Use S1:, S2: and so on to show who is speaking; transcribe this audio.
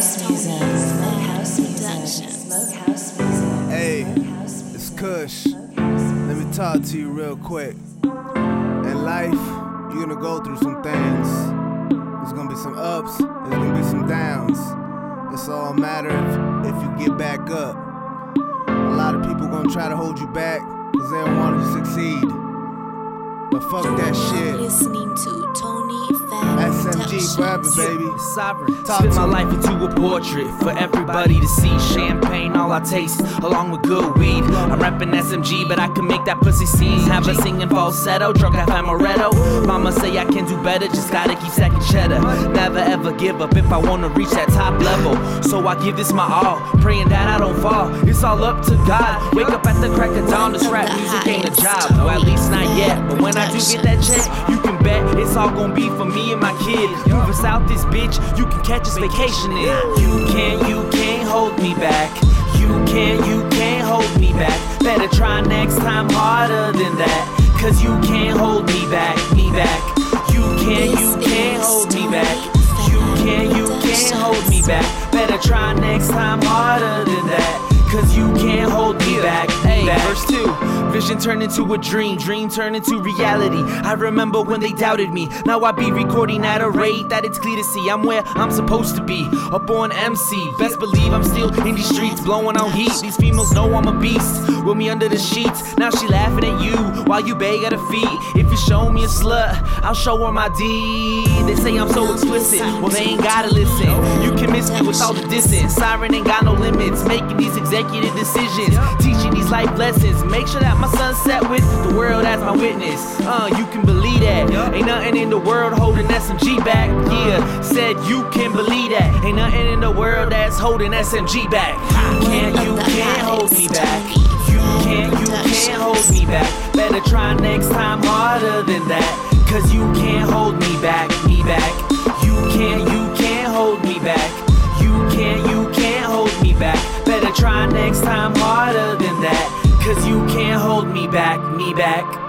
S1: Hey, it's Kush. Let me talk to you real quick. In life, you're gonna go through some things. There's gonna be some ups, there's gonna be some downs. It's all a matter of if you get back up. A lot of people gonna try to hold you back because they don't want you to succeed. But fuck that shit.
S2: Listening to Tony
S1: SMG forever, baby.
S3: Sovereign. Spit my life into a portrait for everybody to see. Champagne, all I taste, along with good weed. I'm rapping SMG, but I can make that pussy sing. Have her singing falsetto, drunk off amaretto. Mama say I can do better, just gotta keep stacking cheddar. Never ever give up if I wanna reach that top level. So I give this my all, praying that I don't fall. It's all up to God. Wake up at the crack of dawn, this rap music ain't a job. Well, at least not yet. But when I do get that check, you can bet it's all gonna be for me and my kid. Moving south this bitch, you can catch us vacationing. You can't hold me back. You can't hold me back. Better try next time harder than that. Cause you can't hold me back, me back. You can't hold me back. You can't hold me back. Better try next time harder than that. Cause you can't hold me back. Hey, verse 2. Vision turned into a dream, dream turned into reality. I remember when they doubted me. Now I be recording at a rate that it's clear to see I'm where I'm supposed to be. A born MC. Best believe I'm still in these streets, blowing on heat. These females know I'm a beast. With me under the sheets. Now she laughing at you while you beg at her feet. If you show me a slut, I'll show her my D. They say I'm so explicit. Well, they ain't gotta listen. You can miss me with all the distance. Siren ain't got no limits. Making these executive decisions, teaching these life lessons. Make sure that my sunset with the world as my witness. You can believe that. Ain't nothing in the world holding SMG back. Yeah, said you can believe that. Ain't nothing in the world that's holding SMG back. You can't hold me back. You can't hold me back. Better try next time harder than that. Cause you can't hold me back, me back. You can't hold me back. You can't hold me back. Better try next time harder than that. Cause you can't hold me back, me back.